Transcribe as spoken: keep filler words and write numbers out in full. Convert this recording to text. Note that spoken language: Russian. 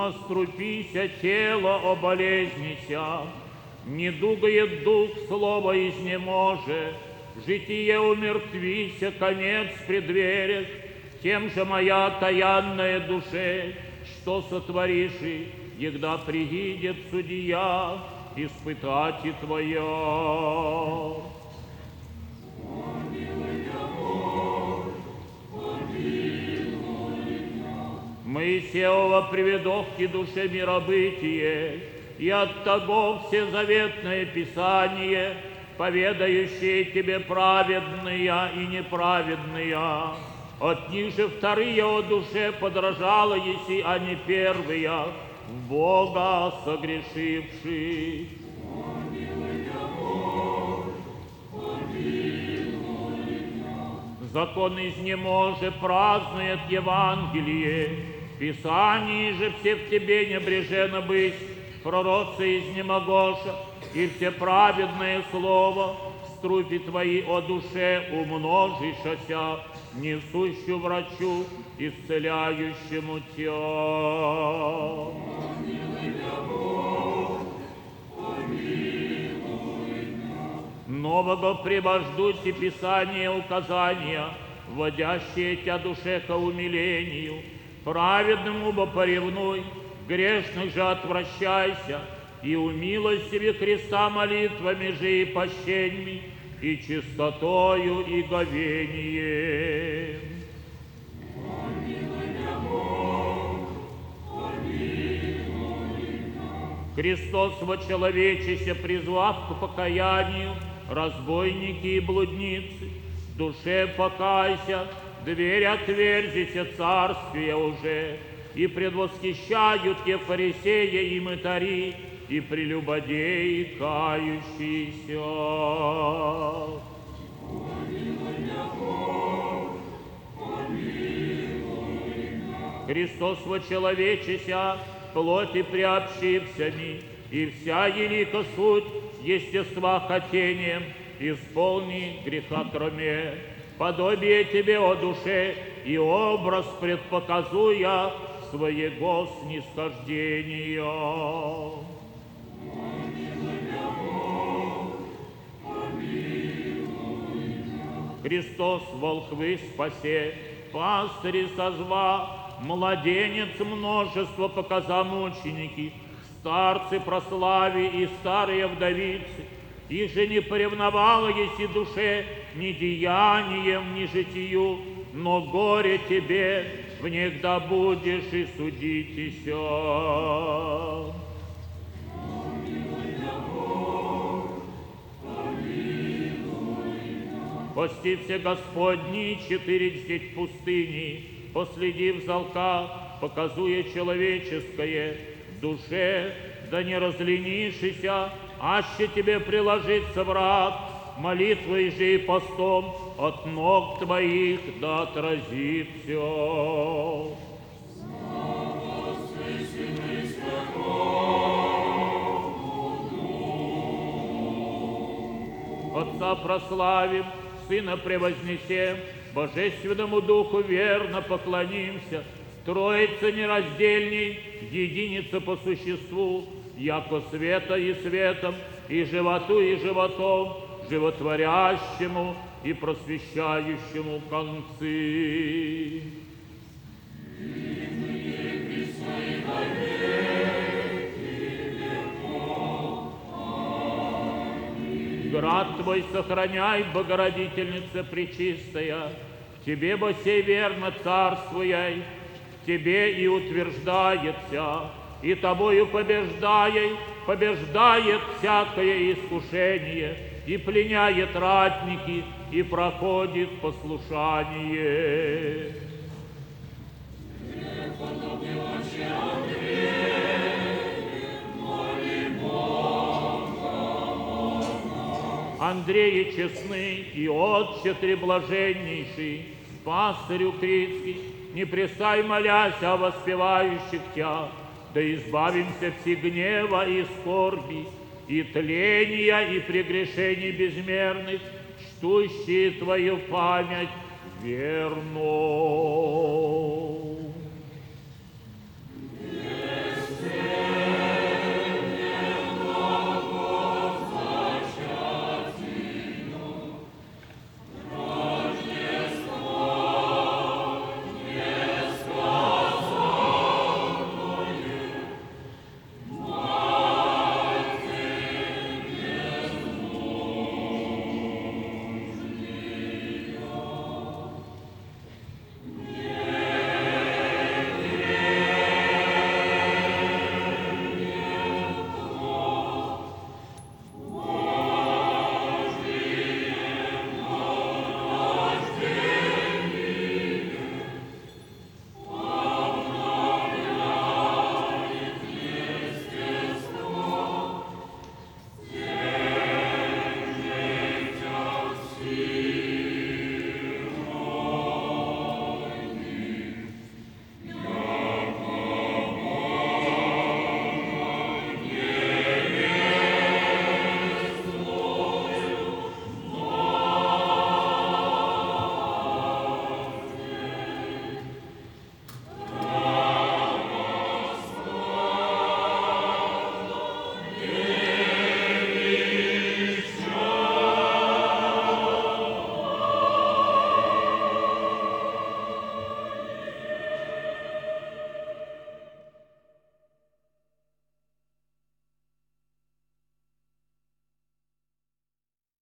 Наструпися тело о болезнися, недугает дух, слово изнеможе, житие умертвися, конец предверит, тем же моя таянная душе, что сотворишь, и, егда приидет судья, испытать и твоя. Моисеева приведох к душе миробытие, и от того всезаветное Писание, поведающее тебе праведные и неправедные. От них же вторые о душе подражала еси, а не первые, в Бога согрешивши. Закон изнеможе празднует Евангелие, Писание же все в тебе небрежено быть, пророцы изнемогоша, и все праведное слово в струпе твои о душе умножишася, несущую врачу, исцеляющему тебя. Нового прибождуйте Писание указания, вводящие тебя душе ко умилению. Праведному бы поревнуй, грешных же отвращайся, и умилостиви Христа молитвами же и пощеньми, и чистотою и говением. Христос вочеловечися, призвав к покаянию, разбойники и блудницы, в душе покайся, дверь отверзися, царствие уже, и предвосхищают те фарисеи и мытари, и прелюбодеи кающиеся. Христос вочеловечися, плоти приобщився-ми, и вся елика суть естества хотением, исполни греха кроме. Подобие тебе, о душе, и образ предпоказуя своего снисхождения. Христос волхвы спасе, пастыри созва, младенец множество показа мученики, старцы прослави и старые вдовицы, их же не поревновала еси душе ни деянием, ни житию, но горе тебе, в них да будешь и судитеся. Постився Господни четыре в пустыни, последив залка, показуя человеческое, в душе, да не разленишися, аще тебе приложится враг, молитвой же и постом от ног твоих да отразится. Отца прославим, Сына превознесем, Божественному Духу верно поклонимся, Троица нераздельней, единица по существу, яко света и светом, и животу и животом, животворящему и просвещающему концы. Град Твой сохраняй, Богородительница Пречистая, в Тебе бо сей верно царствуяй, в Тебе и утверждается, и Тобою побеждая, побеждает всякое искушение, и пленяет ратники, и проходит послушание. Андрея честный и Отче Треблаженнейший, пастырю Критский, не престай молясь о воспевающих Тя, да избавимся все гнева и скорби, и тления, и прегрешений безмерных, чтущие Твою память верно.